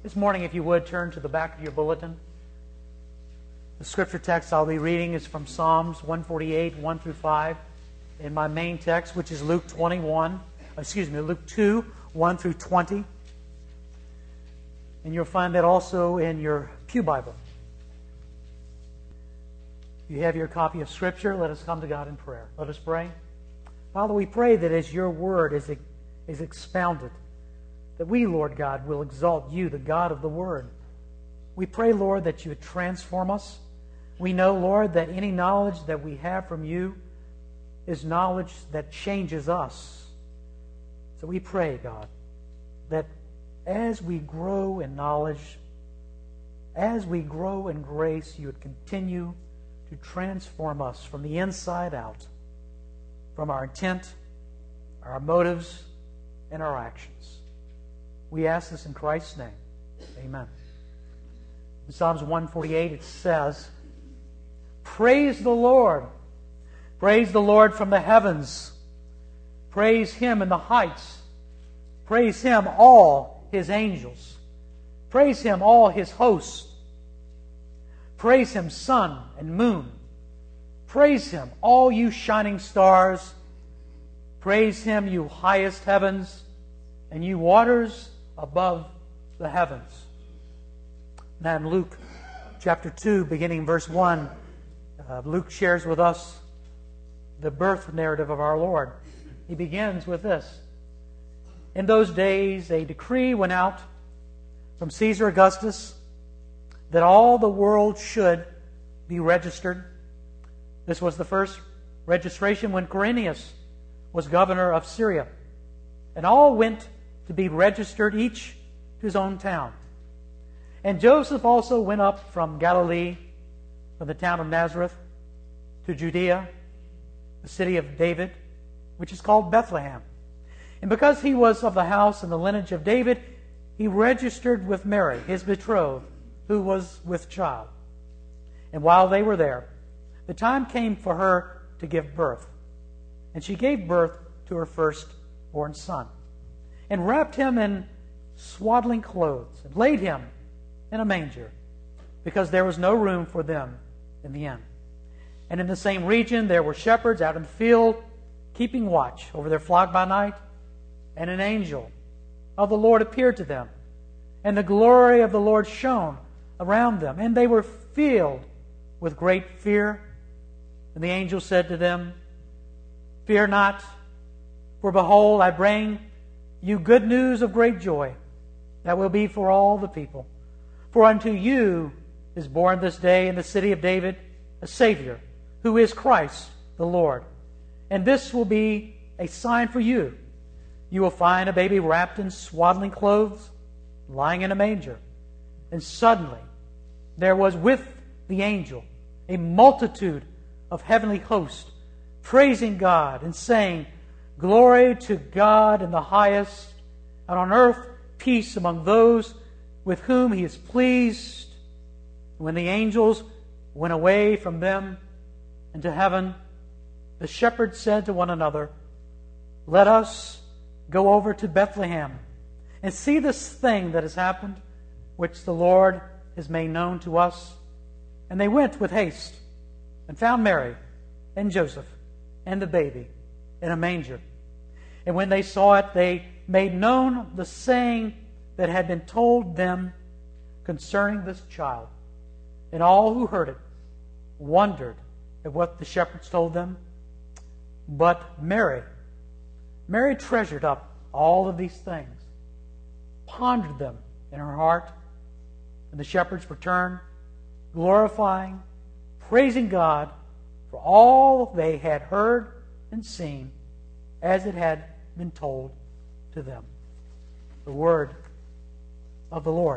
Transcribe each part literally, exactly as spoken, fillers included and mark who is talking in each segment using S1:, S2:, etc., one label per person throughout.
S1: This morning, if you would, turn to the back of your bulletin. The scripture text I'll be reading is from Psalms one forty-eight, one through five. In my main text, which is Luke twenty-one, excuse me, Luke two, one through twenty. And you'll find that also in your Pew Bible. If you have your copy of Scripture, let us come to God in prayer. Let us pray. Father, we pray that as your word is, is expounded, that we, Lord God, will exalt you, the God of the Word. We pray, Lord, that you would transform us. We know, Lord, that any knowledge that we have from you is knowledge that changes us. So we pray, God, that as we grow in knowledge, as we grow in grace, you would continue to transform us from the inside out, from our intent, our motives, and our actions. We ask this in Christ's name. Amen. In Psalms one forty-eight it says, "Praise the Lord. Praise the Lord from the heavens. Praise Him in the heights. Praise Him, all His angels. Praise Him, all His hosts. Praise Him, sun and moon. Praise Him, all you shining stars. Praise Him, you highest heavens, and you waters above the heavens." Now in Luke chapter two, beginning verse one, uh, Luke shares with us the birth narrative of our Lord. He begins with this. "In those days a decree went out from Caesar Augustus that all the world should be registered." This was the first registration when Quirinius was governor of Syria. And all went to be registered, each to his own town. And Joseph also went up from Galilee, from the town of Nazareth, to Judea, the city of David, which is called Bethlehem. And because he was of the house and the lineage of David, he registered with Mary, his betrothed, who was with child. And while they were there, the time came for her to give birth. And she gave birth to her firstborn son, and wrapped him in swaddling clothes, and laid him in a manger, because there was no room for them in the inn. And in the same region there were shepherds out in the field, keeping watch over their flock by night. And an angel of the Lord appeared to them, and the glory of the Lord shone around them, and they were filled with great fear. And the angel said to them, "Fear not, for behold, I bring you good news of great joy that will be for all the people. For unto you is born this day in the city of David a Savior, who is Christ the Lord. And this will be a sign for you. You will find a baby wrapped in swaddling clothes, lying in a manger." And suddenly there was with the angel a multitude of heavenly hosts, praising God and saying, "Glory to God in the highest, and on earth peace among those with whom He is pleased." When the angels went away from them into heaven, the shepherds said to one another, "Let us go over to Bethlehem and see this thing that has happened, which the Lord has made known to us." And they went with haste and found Mary and Joseph and the baby in a manger. And when they saw it, they made known the saying that had been told them concerning this child. And all who heard it wondered at what the shepherds told them. But Mary, Mary treasured up all of these things, pondered them in her heart. And the shepherds returned, glorifying, praising God for all they had heard and seen, as it had been told to them. The word of the Lord.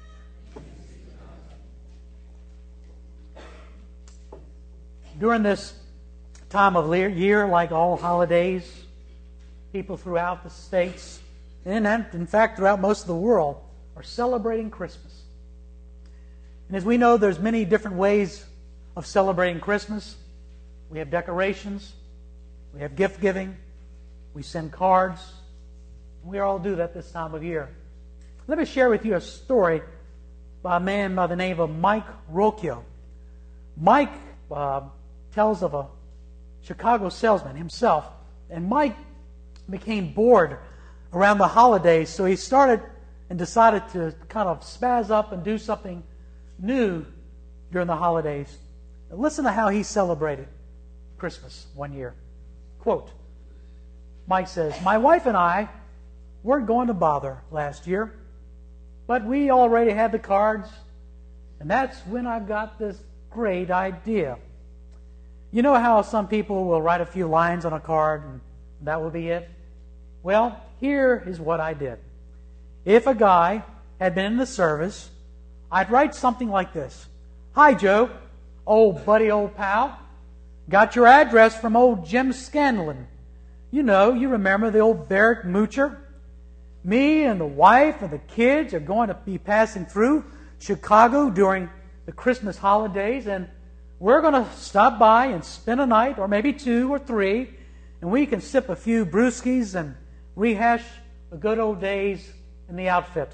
S1: During this time of year, like all holidays, people throughout the states, and in fact throughout most of the world, are celebrating Christmas. And as we know, there's many different ways of celebrating Christmas. We have decorations, we have gift giving, we send cards. We all do that this time of year. Let me share with you a story by a man by the name of Mike Rocchio. Mike uh, tells of a Chicago salesman himself, and Mike became bored around the holidays, so he started and decided to kind of spaz up and do something new during the holidays. Now listen to how he celebrated Christmas one year. Quote, Mike says, "My wife and I weren't going to bother last year, but we already had the cards, and that's when I got this great idea. You know how some people will write a few lines on a card and that will be it? Well, here is what I did. If a guy had been in the service, I'd write something like this. Hi, Joe. Old buddy, old pal. Got your address from old Jim Scanlon. You know, you remember the old Barrett Moocher? Me and the wife and the kids are going to be passing through Chicago during the Christmas holidays, and we're going to stop by and spend a night, or maybe two or three, and we can sip a few brewskis and rehash the good old days in the outfit.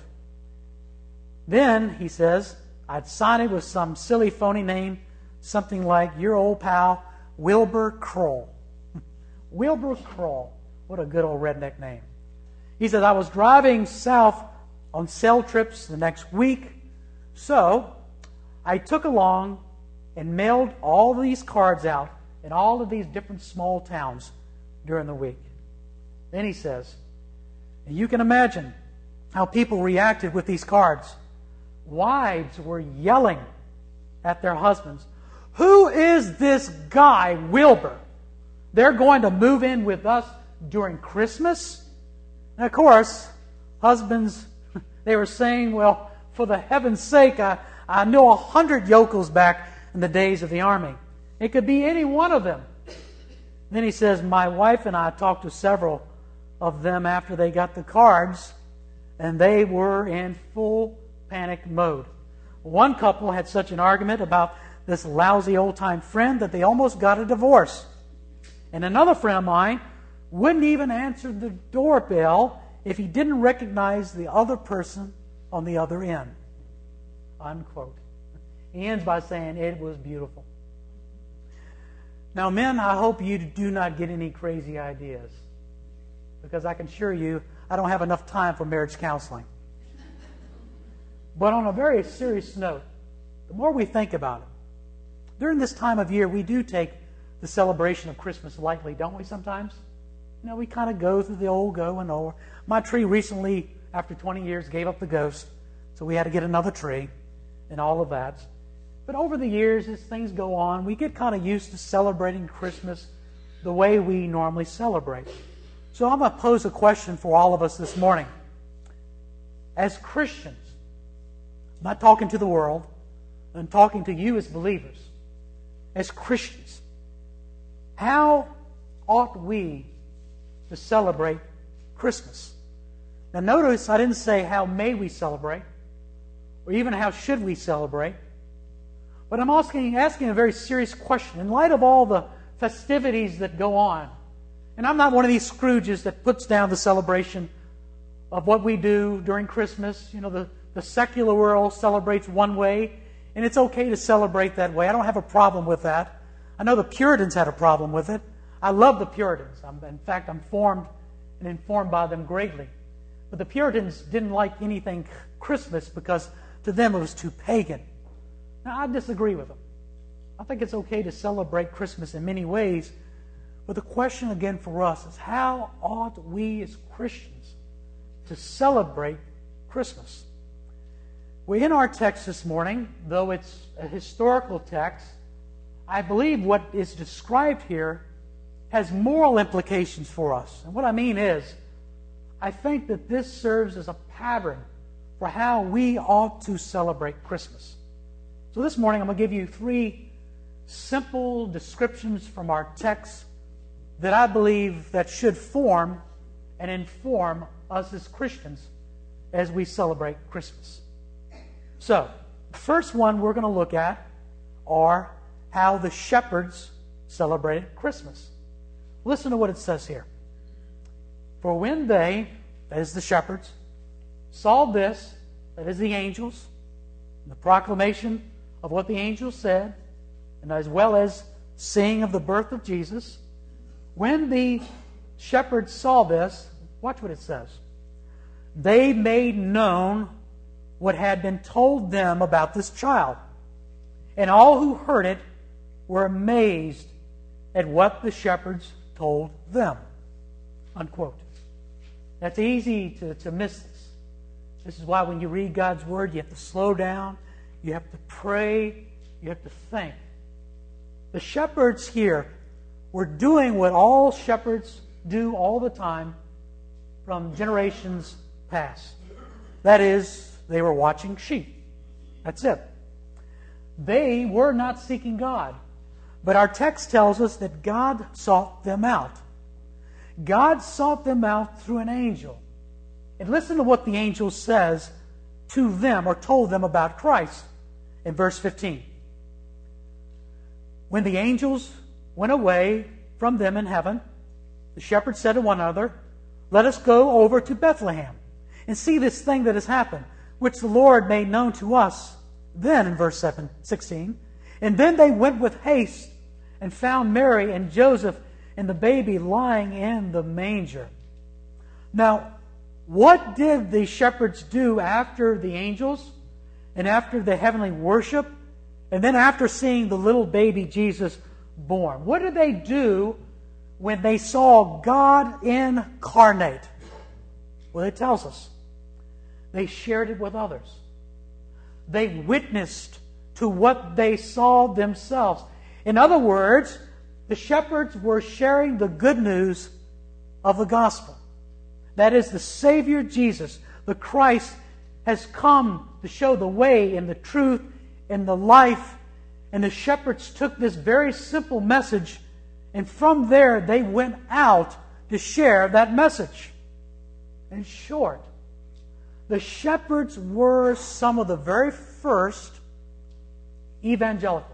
S1: Then, he says, I'd sign it with some silly phony name, something like your old pal, Wilbur Kroll. Wilbur Kroll. What a good old redneck name. He said, I was driving south on sale trips the next week, so I took along and mailed all these cards out in all of these different small towns during the week. Then he says, and you can imagine how people reacted with these cards. Wives were yelling at their husbands, who is this guy, Wilbur? They're going to move in with us during Christmas? And of course, husbands, they were saying, well, for the heaven's sake, I, I know a hundred yokels back in the days of the army. It could be any one of them. Then he says, my wife and I talked to several of them after they got the cards, and they were in full panic mode. One couple had such an argument about this lousy old-time friend that they almost got a divorce. And another friend of mine wouldn't even answer the doorbell if he didn't recognize the other person on the other end. Unquote. He ends by saying, it was beautiful. Now, men, I hope you do not get any crazy ideas, because I can assure you I don't have enough time for marriage counseling. But on a very serious note, the more we think about it, during this time of year, we do take the celebration of Christmas lightly, don't we sometimes? You know, we kind of go through the old go and over. My tree recently, after twenty years, gave up the ghost, so we had to get another tree and all of that. But over the years, as things go on, we get kind of used to celebrating Christmas the way we normally celebrate. So I'm going to pose a question for all of us this morning. As Christians, I'm not talking to the world, I'm talking to you as believers. As Christians, how ought we to celebrate Christmas? Now notice I didn't say how may we celebrate, or even how should we celebrate. But I'm asking, asking a very serious question. In light of all the festivities that go on, and I'm not one of these Scrooges that puts down the celebration of what we do during Christmas. You know, the, the secular world celebrates one way, and it's okay to celebrate that way. I don't have a problem with that. I know the Puritans had a problem with it. I love the Puritans. I'm, in fact, I'm formed and informed by them greatly. But the Puritans didn't like anything Christmas because to them it was too pagan. Now, I disagree with them. I think it's okay to celebrate Christmas in many ways. But the question again for us is, how ought we as Christians to celebrate Christmas? Well, in our text this morning, though it's a historical text, I believe what is described here has moral implications for us. And what I mean is, I think that this serves as a pattern for how we ought to celebrate Christmas. So this morning I'm going to give you three simple descriptions from our text that I believe that should form and inform us as Christians as we celebrate Christmas. So, the first one we're going to look at are how the shepherds celebrated Christmas. Listen to what it says here. For when they, that is the shepherds, saw this, that is the angels, the proclamation of what the angels said, and as well as seeing of the birth of Jesus, when the shepherds saw this, watch what it says. They made known what had been told them about this child. And all who heard it were amazed at what the shepherds told them. Unquote. That's easy to, to miss this. This is why when you read God's Word, you have to slow down, you have to pray, you have to think. The shepherds here were doing what all shepherds do all the time from generations past. That is, they were watching sheep. That's it. They were not seeking God. But our text tells us that God sought them out. God sought them out through an angel. And listen to what the angel says to them or told them about Christ in verse fifteen. When the angels went away from them in heaven, the shepherds said to one another, "Let us go over to Bethlehem and see this thing that has happened, which the Lord made known to us." Then, in verse sixteen, and then they went with haste and found Mary and Joseph and the baby lying in the manger. Now, what did the shepherds do after the angels and after the heavenly worship and then after seeing the little baby Jesus born? What did they do when they saw God incarnate? Well, it tells us they shared it with others. They witnessed to what they saw themselves. In other words, the shepherds were sharing the good news of the gospel. That is, the Savior Jesus, the Christ, has come to show the way and the truth and the life. And the shepherds took this very simple message, and from there they went out to share that message. In short, the shepherds were some of the very first evangelicals.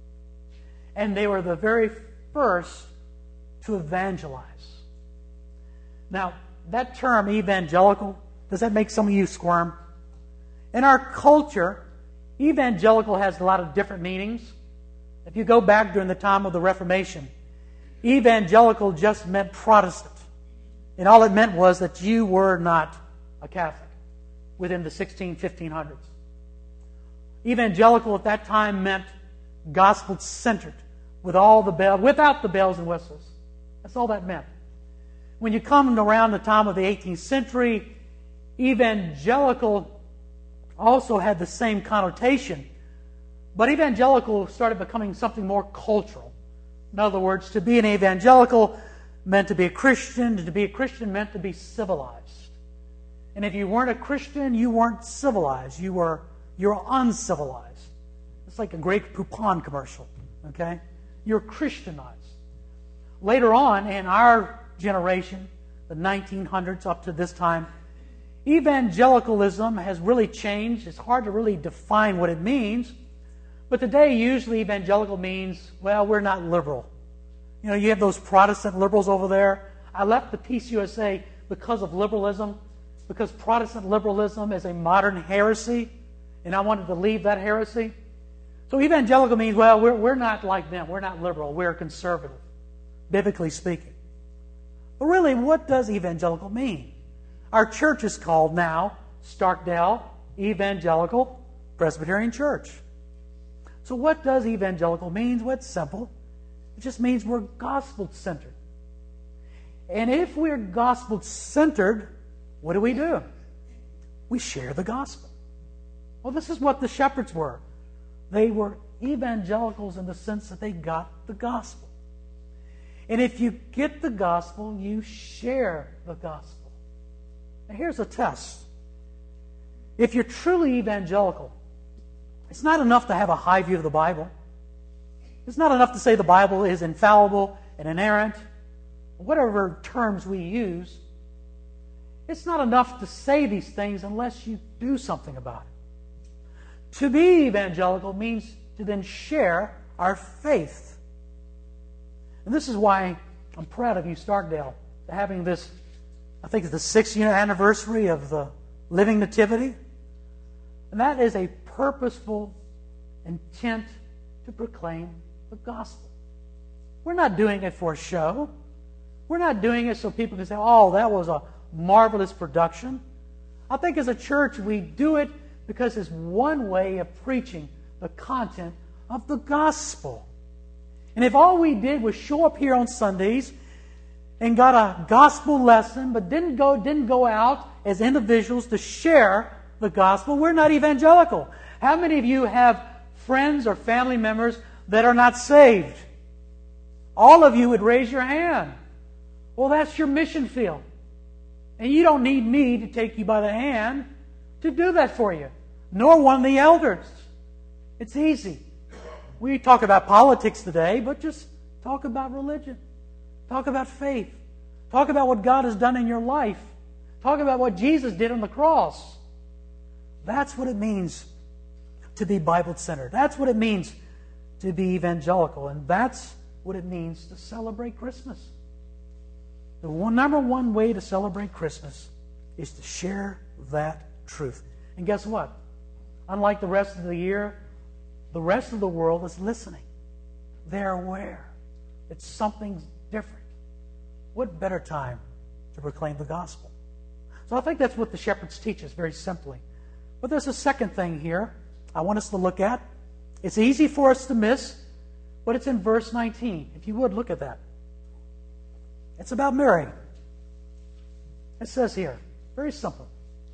S1: And they were the very first to evangelize. Now, that term evangelical, does that make some of you squirm? In our culture, evangelical has a lot of different meanings. If you go back during the time of the Reformation, evangelical just meant Protestant. And all it meant was that you were not a Catholic within the sixteen, fifteen hundreds. Evangelical at that time meant gospel-centered, with all the bells, without the bells and whistles. That's all that meant. When you come around the time of the eighteenth century, evangelical also had the same connotation. But evangelical started becoming something more cultural. In other words, to be an evangelical meant to be a Christian, and to be a Christian meant to be civilized. And if you weren't a Christian, you weren't civilized. You were you were uncivilized. It's like a Grey Poupon commercial. Okay? You're Christianized. Later on, in our generation, the nineteen hundreds up to this time, evangelicalism has really changed. It's hard to really define what it means. But today, usually evangelical means, well, we're not liberal. You know, you have those Protestant liberals over there. I left the Peace U S A because of liberalism, because Protestant liberalism is a modern heresy, and I wanted to leave that heresy. So evangelical means, well, we're, we're not like them. We're not liberal. We're conservative, biblically speaking. But really, what does evangelical mean? Our church is called now Starkdale Evangelical Presbyterian Church. So what does evangelical mean? Well, it's simple. It just means we're gospel-centered. And if we're gospel-centered, what do we do? We share the gospel. Well, this is what the shepherds were. They were evangelicals in the sense that they got the gospel. And if you get the gospel, you share the gospel. Now here's a test. If you're truly evangelical, it's not enough to have a high view of the Bible. It's not enough to say the Bible is infallible and inerrant, whatever terms we use. It's not enough to say these things unless you do something about it. To be evangelical means to then share our faith. And this is why I'm proud of you, Starkdale, for having this, I think it's the sixth year anniversary of the living nativity. And that is a purposeful intent to proclaim the gospel. We're not doing it for show. We're not doing it so people can say, oh, that was a marvelous production. I think as a church we do it because it's one way of preaching the content of the gospel. And if all we did was show up here on Sundays and got a gospel lesson, but didn't go didn't go out as individuals to share the gospel, we're not evangelical. How many of you have friends or family members that are not saved? All of you would raise your hand. Well, that's your mission field. And you don't need me to take you by the hand to do that for you, nor one of the elders. It's easy. We talk about politics today, but just talk about religion. Talk about faith. Talk about what God has done in your life. Talk about what Jesus did on the cross. That's what it means to be Bible-centered. That's what it means to be evangelical. And that's what it means to celebrate Christmas. The one, number one way to celebrate Christmas is to share that truth. And guess what? Unlike the rest of the year, the rest of the world is listening. They're aware. It's something different. What better time to proclaim the gospel? So I think that's what the shepherds teach us very simply. But there's a second thing here I want us to look at. It's easy for us to miss, but it's in verse nineteen. If you would, look at that. It's about Mary. It says here, very simple.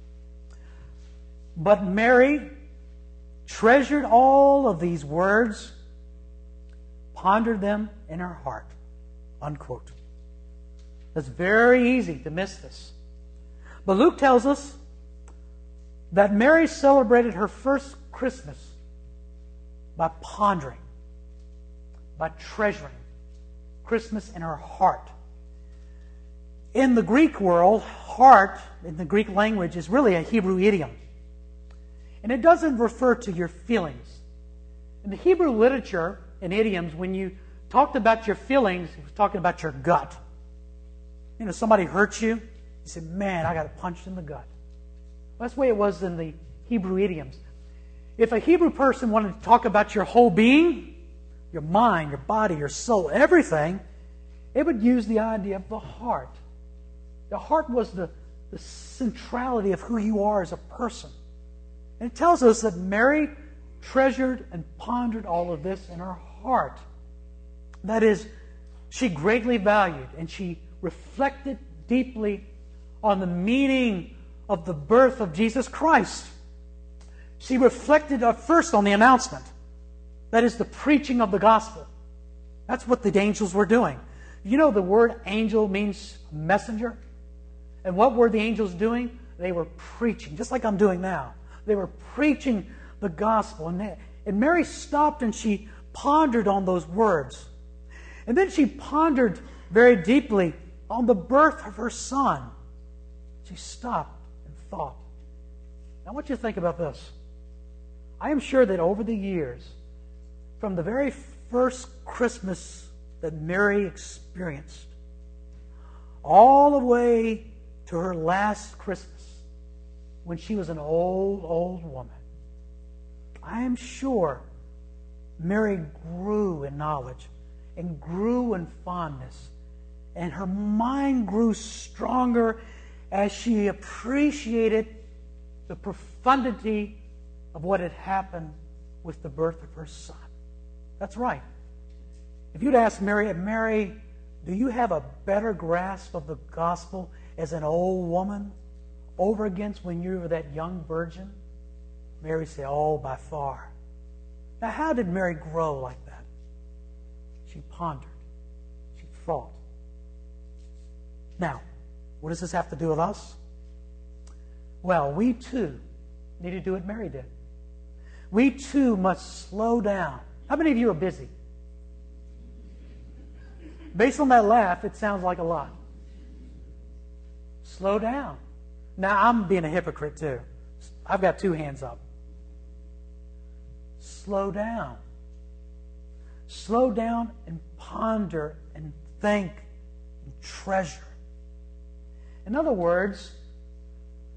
S1: But Mary treasured all of these words, pondered them in her heart. Unquote. It's very easy to miss this. But Luke tells us that Mary celebrated her first Christmas by pondering, by treasuring Christmas in her heart. In the Greek world, heart, in the Greek language, is really a Hebrew idiom. And it doesn't refer to your feelings. In the Hebrew literature and idioms, when you talked about your feelings, it was talking about your gut. You know, somebody hurts you, you say, man, I got punched in the gut. Well, that's the way it was in the Hebrew idioms. If a Hebrew person wanted to talk about your whole being, your mind, your body, your soul, everything, it would use the idea of the heart. The heart was the, the centrality of who you are as a person. And it tells us that Mary treasured and pondered all of this in her heart. That is, she greatly valued and she reflected deeply on the meaning of the birth of Jesus Christ. She reflected first on the announcement. That is the preaching of the gospel. That's what the angels were doing. You know the word angel means messenger? And what were the angels doing? They were preaching, just like I'm doing now. They were preaching the gospel. And, they, and Mary stopped and she pondered on those words. And then she pondered very deeply on the birth of her son. She stopped and thought. Now I want you to think about this. I am sure that over the years, from the very first Christmas that Mary experienced, all the way to her last Christmas, when she was an old, old woman, I am sure Mary grew in knowledge and grew in fondness, and her mind grew stronger as she appreciated the profundity of what had happened with the birth of her son. That's right. If you'd ask Mary, Mary, do you have a better grasp of the gospel as an old woman over against when you were that young virgin? Mary said, oh, by far. Now, how did Mary grow like that? She pondered. She thought. Now, what does this have to do with us? Well, we too need to do what Mary did. We too must slow down. How many of you are busy? Based on that laugh, it sounds like a lot. Slow down. Now, I'm being a hypocrite too. I've got two hands up. Slow down. Slow down and ponder and think and treasure. In other words,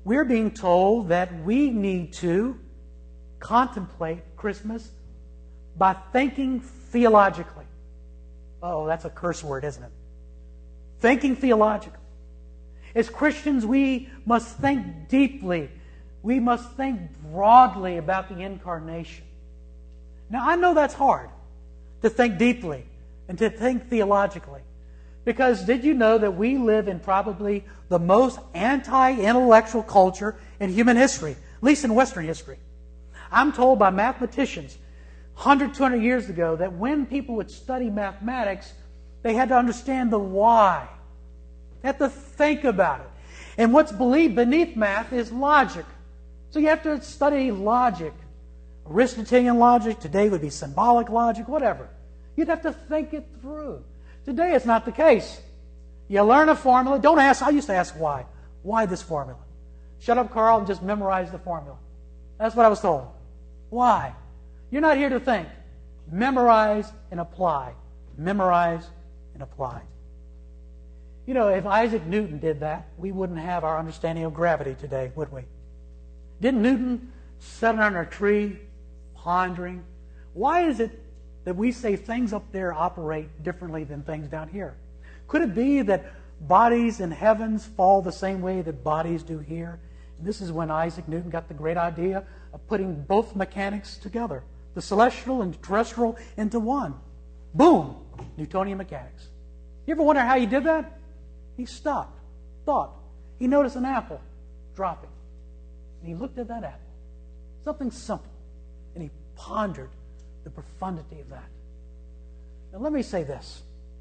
S1: we're being told that we need to contemplate Christmas by thinking theologically. Oh, that's a curse word, isn't it? Thinking theologically. As Christians, we must think deeply. We must think broadly about the incarnation. Now, I know that's hard, to think deeply and to think theologically. Because did you know that we live in probably the most anti-intellectual culture in human history, at least in Western history? I'm told by mathematicians one hundred, two hundred years ago that when people would study mathematics, they had to understand the why. They had to think about it. And what's believed beneath math is logic. So you have to study logic. Aristotelian logic, today would be symbolic logic, whatever. You'd have to think it through. Today it's not the case. You learn a formula. Don't ask, I used to ask why. Why this formula? Shut up, Carl, and just memorize the formula. That's what I was told. Why? You're not here to think. Memorize and apply. Memorize and apply. You know, if Isaac Newton did that, we wouldn't have our understanding of gravity today, would we? Didn't Newton sit under a tree, pondering? Why is it that we say things up there operate differently than things down here? Could it be that bodies in heavens fall the same way that bodies do here? And this is when Isaac Newton got the great idea of putting both mechanics together, the celestial and terrestrial into one. Boom! Newtonian mechanics. You ever wonder how he did that? He stopped, thought. He noticed an apple dropping. And he looked at that apple. Something simple. And he pondered the profundity of that. Now let me say this.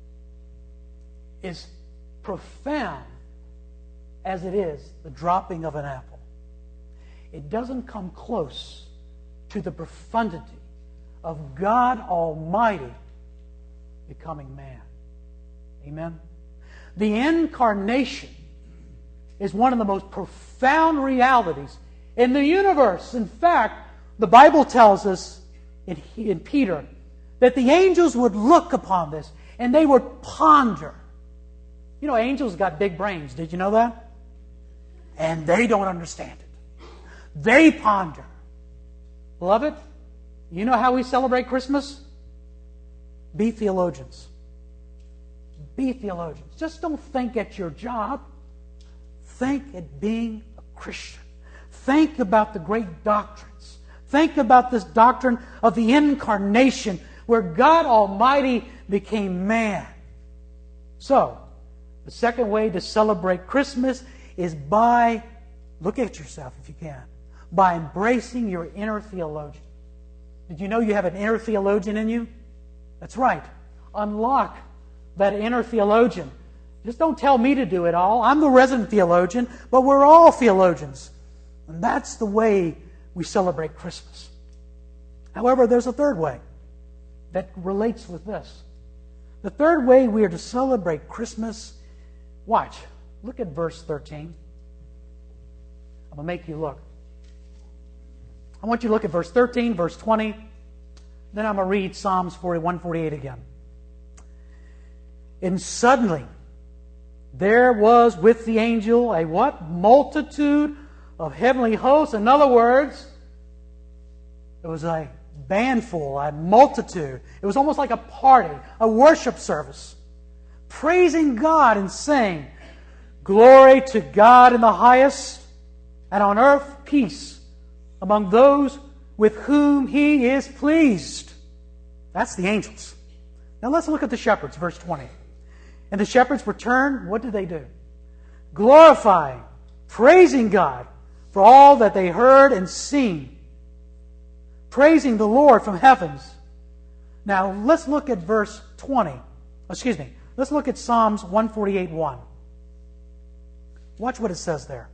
S1: As profound as it is, the dropping of an apple, it doesn't come close to the profundity of God Almighty becoming man. Amen? The incarnation is one of the most profound realities in the universe. In fact, the Bible tells us in, in Peter that the angels would look upon this and they would ponder. You know, angels got big brains. Did you know that? And they don't understand it. They ponder. Beloved, you know how we celebrate Christmas? Be theologians. Be theologians. Just don't think at your job. Think at being a Christian. Think about the great doctrines. Think about this doctrine of the incarnation where God Almighty became man. So, the second way to celebrate Christmas is by, look at yourself if you can, by embracing your inner theologian. Did you know you have an inner theologian in you? That's right. Unlock that inner theologian. Just don't tell me to do it all. I'm the resident theologian, but we're all theologians. And that's the way we celebrate Christmas. However, there's a third way that relates with this. The third way we are to celebrate Christmas, watch, look at verse thirteen. I'm going to make you look. I want you to look at verse thirteen, verse twenty. Then I'm going to read Psalms forty-one, forty-eight again. And suddenly there was with the angel a what? Multitude of heavenly hosts. In other words, it was a bandful, a multitude. It was almost like a party, a worship service, praising God and saying, "Glory to God in the highest, and on earth peace among those with whom He is pleased." That's the angels. Now let's look at the shepherds, verse twenty. And the shepherds returned, what did they do? Glorifying, praising God for all that they heard and seen. Praising the Lord from heavens. Now let's look at verse twenty. Excuse me. Let's look at Psalms one forty-eight, one. Watch what it says there.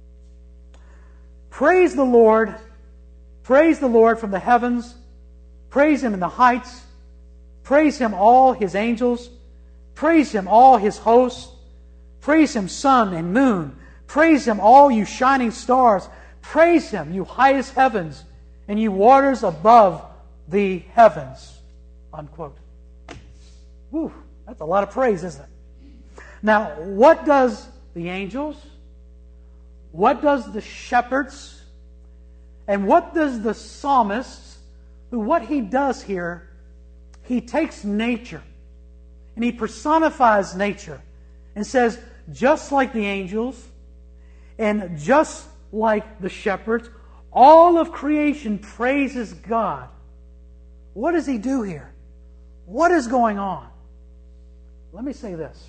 S1: Praise the Lord. Praise the Lord from the heavens. Praise Him in the heights. Praise Him all His angels. Praise Him all His hosts. Praise Him sun and moon. Praise Him all you shining stars. Praise Him you highest heavens and you waters above the heavens. Unquote. Whew, that's a lot of praise, isn't it? Now, what does the angels, what does the shepherds and what does the psalmist, who what he does here, he takes nature and he personifies nature and says, just like the angels and just like the shepherds, all of creation praises God. What does he do here? What is going on? Let me say this.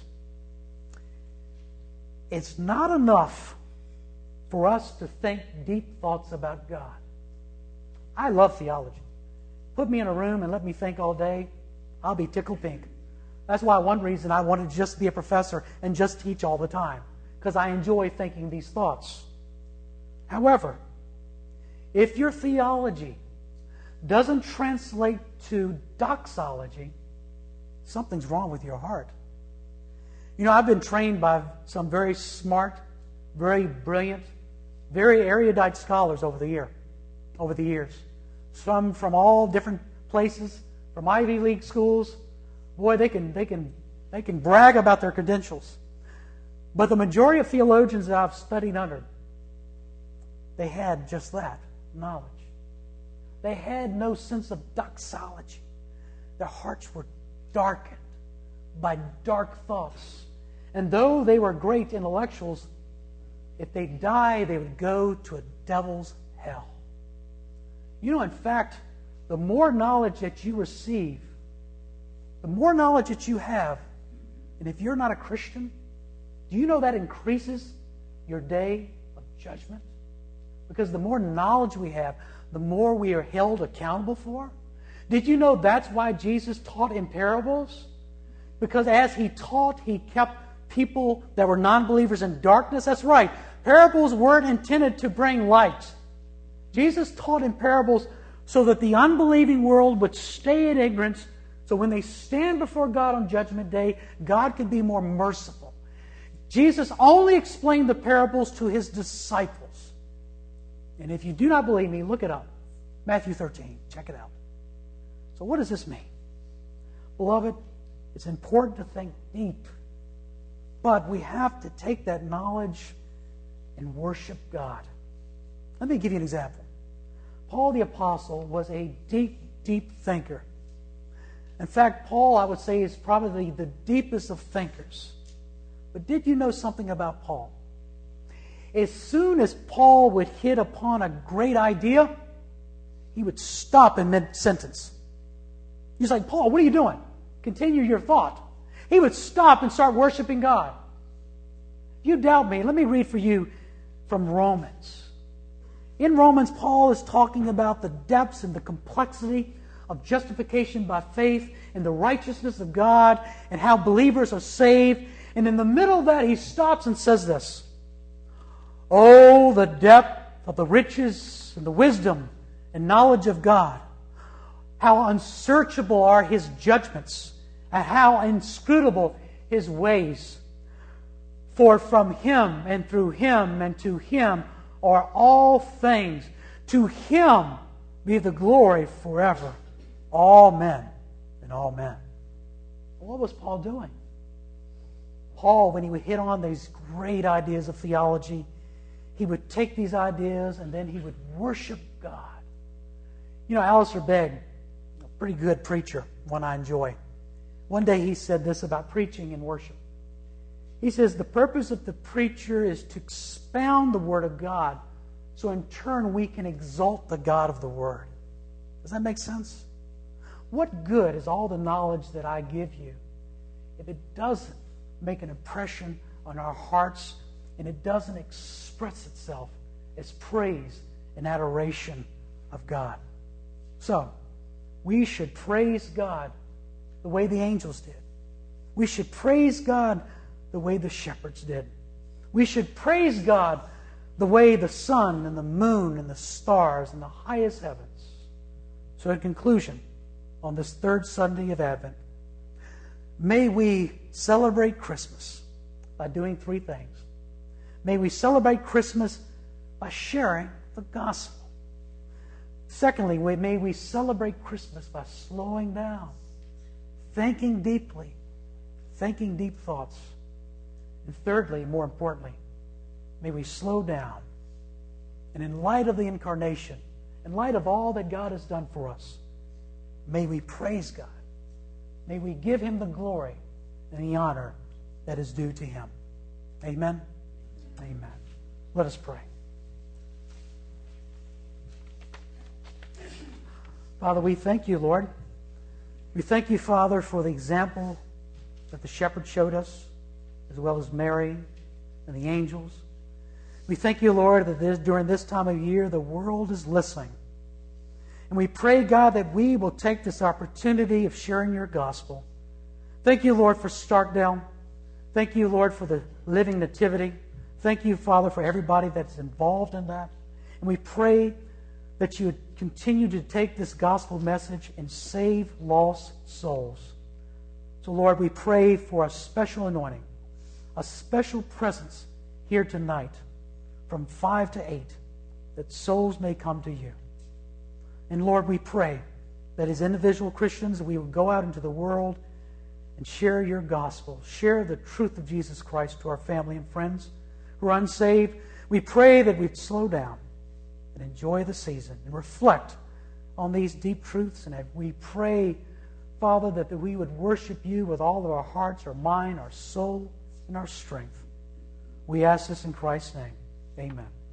S1: It's not enough for us to think deep thoughts about God. I love theology. Put me in a room and let me think all day, I'll be tickled pink. That's why one reason I wanted to just be a professor and just teach all the time, because I enjoy thinking these thoughts. However, if your theology doesn't translate to doxology, something's wrong with your heart. You know, I've been trained by some very smart, very brilliant, very erudite scholars over the year, over the years. Some from all different places, from Ivy League schools. Boy, they can they can they can brag about their credentials. But the majority of theologians that I've studied under, they had just that knowledge. They had no sense of doxology. Their hearts were darkened by dark thoughts. And though they were great intellectuals, if they died, they would go to a devil's hell. You know, in fact, the more knowledge that you receive, the more knowledge that you have, and if you're not a Christian, do you know that increases your day of judgment? Because the more knowledge we have, the more we are held accountable for. Did you know that's why Jesus taught in parables? Because as he taught, he kept people that were non-believers in darkness. That's right. Parables weren't intended to bring light. Jesus taught in parables so that the unbelieving world would stay in ignorance, so when they stand before God on Judgment Day, God can be more merciful. Jesus only explained the parables to his disciples. And if you do not believe me, look it up. Matthew thirteen. Check it out. So what does this mean? Beloved, it's important to think deep. But we have to take that knowledge and worship God. Let me give you an example. Paul the Apostle was a deep, deep thinker. In fact, Paul, I would say, is probably the deepest of thinkers. But did you know something about Paul? As soon as Paul would hit upon a great idea, he would stop in mid-sentence. He's like, Paul, what are you doing? Continue your thought. He would stop and start worshiping God. If you doubt me, let me read for you from Romans. In Romans, Paul is talking about the depths and the complexity of justification by faith and the righteousness of God and how believers are saved. And in the middle of that, he stops and says this. Oh, the depth of the riches and the wisdom and knowledge of God. How unsearchable are his judgments and how inscrutable his ways. For from him and through him and to him are all things. To him be the glory forever. All men and all men. What was Paul doing? Paul, when he would hit on these great ideas of theology, he would take these ideas and then he would worship God. You know, Alistair Begg, a pretty good preacher, one I enjoy. One day he said this about preaching and worship. He says, the purpose of the preacher is to expound the Word of God so in turn we can exalt the God of the Word. Does that make sense? What good is all the knowledge that I give you if it doesn't make an impression on our hearts and it doesn't express itself as praise and adoration of God? So, we should praise God the way the angels did. We should praise God the way the shepherds did. We should praise God the way the sun and the moon and the stars and the highest heavens. So in conclusion, on this third Sunday of Advent, may we celebrate Christmas by doing three things. May we celebrate Christmas by sharing the gospel. Secondly, may we celebrate Christmas by slowing down, thinking deeply, thinking deep thoughts. And thirdly, more importantly, may we slow down. And in light of the incarnation, in light of all that God has done for us, may we praise God. May we give Him the glory and the honor that is due to Him. Amen? Amen. Let us pray. Father, we thank You, Lord. We thank You, Father, for the example that the shepherd showed us, as well as Mary and the angels. We thank You, Lord, that this, during this time of year, the world is listening. And we pray, God, that we will take this opportunity of sharing Your gospel. Thank You, Lord, for Starkdale. Thank You, Lord, for the Living Nativity. Thank You, Father, for everybody that's involved in that. And we pray that You would continue to take this gospel message and save lost souls. So, Lord, we pray for a special anointing, a special presence here tonight from five to eight, that souls may come to You. And, Lord, we pray that as individual Christians, we will go out into the world and share Your gospel, share the truth of Jesus Christ to our family and friends who are unsaved. We pray that we'd slow down and enjoy the season and reflect on these deep truths. And we pray, Father, that we would worship You with all of our hearts, our mind, our soul, and our strength. We ask this in Christ's name. Amen.